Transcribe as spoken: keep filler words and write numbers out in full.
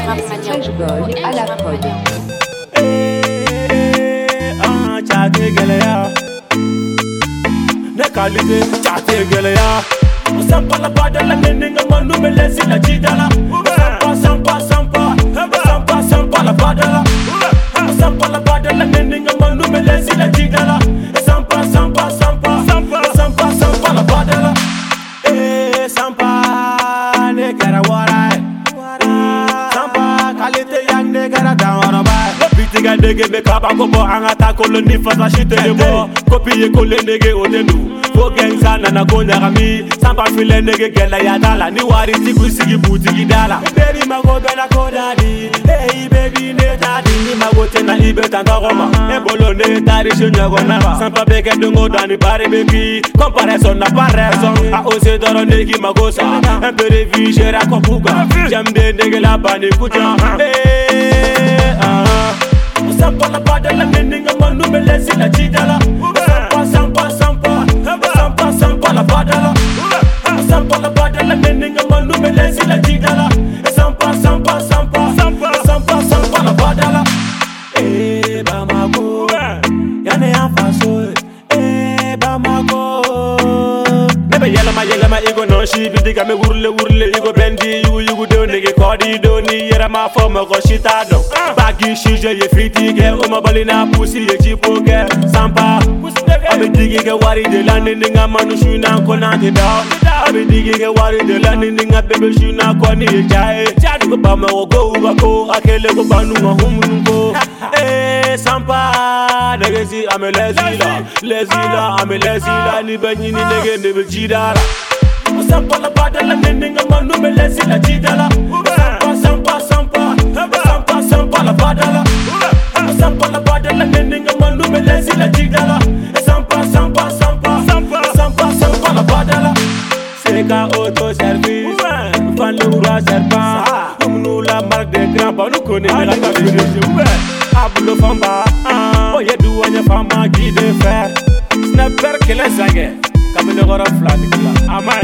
Freshboy à la prod. Ah, Tchate Galea. Ne qualité, Tchate Galea. On s'en parle pas de la néninga, mon nous me laisse la chidala. On s'en parle, s'en parle, s'en parle, s'en parle pas de la. On s'en parle pas de la néninga, mon nous me laisse la chidala. S'en parle, s'en parle, s'en parle, s'en parle, s'en parle, s'en parle pas de la. Eh, s'en parle, ne kera warai. S'en parle, qualité yang ne kera down bai. Pitiga dege be kaba kobo angata koloni fasa shite debo. Kopiye kole nege odenu. Go gangsta na konya kami sampa file nege gela ya dala ni wari siku sigi butigi dala baby mago bena kodadi hey baby ne dadi ni mago tena ibe tanga goma e bolo ne tari shunya gona sampa beke dungo dani bari beki comparaison na paraison a ose doro negi mago sa un peu de vie gera kopuga jamde nege la bani kuja hey ah on sampa la pas de la ninga manu me laisse la chidala sampa sampa sampa Sampa sampa la badala, sampa la badala, neninga manu me laisse la chidala. Sampa sampa sampa sampa sampa sampa la badala. Eh Bamako, yane afaso. Eh Bamako. Nebe yela ma yela ma igo no shi bidiga me wurle wurle igo bendi yugu yugu do nege kodi do ni yera ma forma go shita do. Bagi shije ye friti ge o ma balina pusi ye chipo ge sampa. Abi digi ke wari de la ninga manu shuna kona te da. Abi digi ke wari de la ninga bebe shuna koni jae. Jadi ko ba ma go go ko akele ko banu ma humu ko. Eh sampa nege si ame lezila lezila ame lezila ni banyi ni nege ne be jidara. Sampa la bada la ninga manu me lezila jidala. Sampa sampa sampa sampa sampa la bada la. Sampa la bada la ninga manu me lezila jidala. Sampa sampa sampa sampa sampa sampa la badala. Seka auto service, fan le oura serpent. Nous la marque des grands pas nous connaît la café. Ablo famba, oye douane famba qui de fer. Snapper que les sages, comme le gora flan. Ama